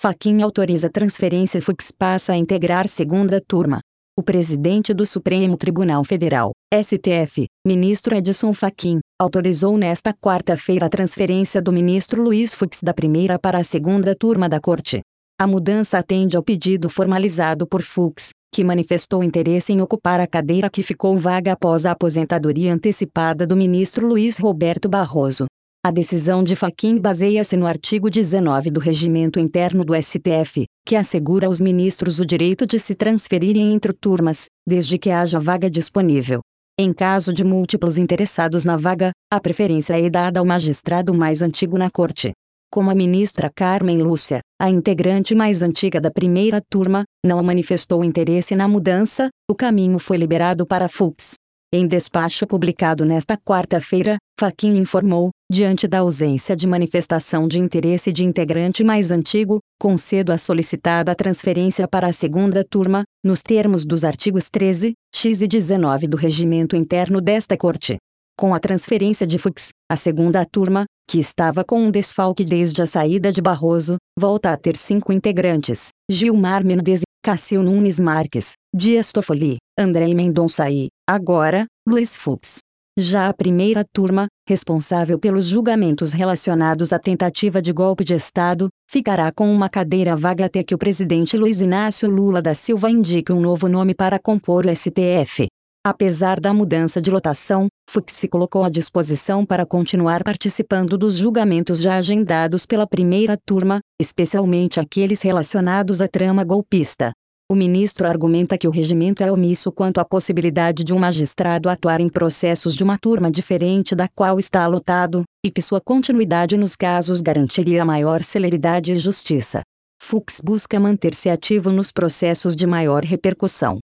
Fachin autoriza transferência. Fux passa a integrar segunda turma. O presidente do Supremo Tribunal Federal, STF, ministro Edson Fachin, autorizou nesta quarta-feira a transferência do ministro Luiz Fux da primeira para a segunda turma da Corte. A mudança atende ao pedido formalizado por Fux, que manifestou interesse em ocupar a cadeira que ficou vaga após a aposentadoria antecipada do ministro Luiz Roberto Barroso. A decisão de Fachin baseia-se no artigo 19 do Regimento Interno do STF, que assegura aos ministros o direito de se transferirem entre turmas, desde que haja vaga disponível. Em caso de múltiplos interessados na vaga, a preferência é dada ao magistrado mais antigo na Corte. Como a ministra Carmen Lúcia, a integrante mais antiga da primeira turma, não manifestou interesse na mudança, o caminho foi liberado para Fux. Em despacho publicado nesta quarta-feira, Fachin informou, diante da ausência de manifestação de interesse de integrante mais antigo, concedo a solicitada transferência para a segunda turma, nos termos dos artigos 13, x e 19 do Regimento Interno desta Corte. Com a transferência de Fux, a segunda turma, que estava com um desfalque desde a saída de Barroso, volta a ter 5 integrantes: Gilmar Mendes, Cássio Nunes Marques, Dias Toffoli, André Mendonça e, agora, Luiz Fux. Já a primeira turma, responsável pelos julgamentos relacionados à tentativa de golpe de Estado, ficará com uma cadeira vaga até que o presidente Luiz Inácio Lula da Silva indique um novo nome para compor o STF. Apesar da mudança de lotação, Fux se colocou à disposição para continuar participando dos julgamentos já agendados pela primeira turma, especialmente aqueles relacionados à trama golpista. O ministro argumenta que o regimento é omisso quanto à possibilidade de um magistrado atuar em processos de uma turma diferente da qual está lotado, e que sua continuidade nos casos garantiria maior celeridade e justiça. Fux busca manter-se ativo nos processos de maior repercussão.